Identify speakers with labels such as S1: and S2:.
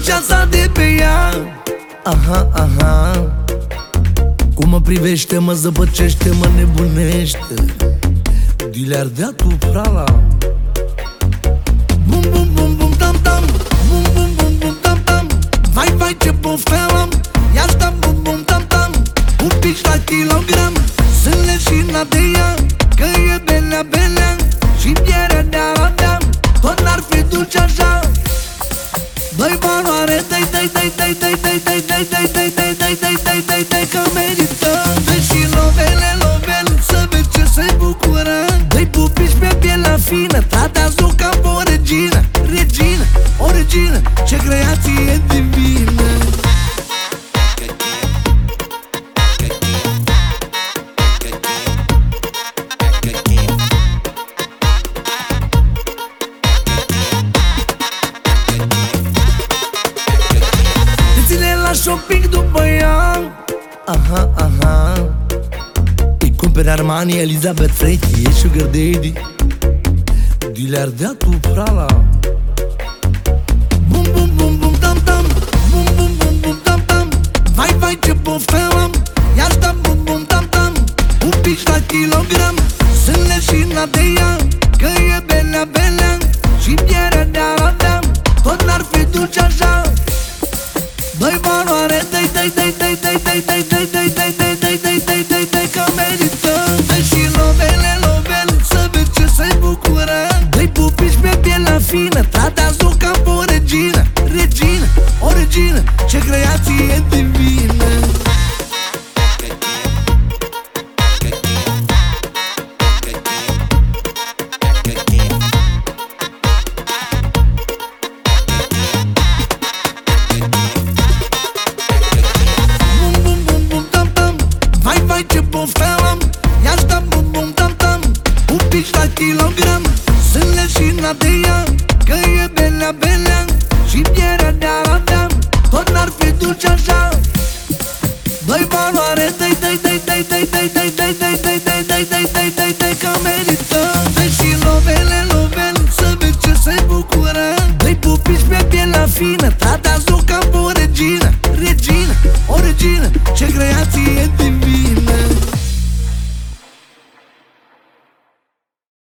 S1: dulceața de pe ea. Aha, aha. Cum mă privește, mă zăpăcește, mă nebunește. Dile ardea tu prala. Bum, bum, bum, bum, tam, tam. Bum, bum, bum, bum, tam, tam. Vai, vai, ce pofteală am. Ia sta, bum, bum, tam, tam. Un pic la kilogram. Sunt leșina de ea, că e belea, belea. Și pielea de-a, tot n-ar fi dulce așa. Dă-i valoare, dă-i, dă-i, dă-i, dă-i, dă-i, dă-i, dă-i, dă-i, dă-i, dă-i, dă-i, dă-i, dă-i, dă-i, dă-i, dă-i, că merită. Dă-i și lovele, lovele, să vezi ce se bucură. Dă-i pupici pe pielea fină, tratează-o ca pe o regină. Regină, o regină, ce creație divină. Shopping după ea. Aha, aha. Îi cumperi Armani, Elizabeth Freaky, e sugar daddy. Dile ardea tu prala. Bum, bum, bum, bum, tam, tam. Bum, bum, bum, bum, tam, tam. Vai, vai, ce pofteală am. Ia sta, bum, bum, tam, tam. Un pic la kilogram. Sunt leșina de ea, că e belea, belea. Și pielea de-a, tot n-ar fi dulce așa. Dă-i valoare, dă-i, dă-i, dă-i, dă-i, dă-i, dă-i, dă-i, dă-i, dă-i, dă-i, dă-i, dă-i, dă-i, dă-i, dă-i, că merită. Dă-i și lovele, lovele, să vezi ce se bucură. Dă-i pupici pe pielea fină, tratează-o ca pe o regină. Regină, o regină, ce creație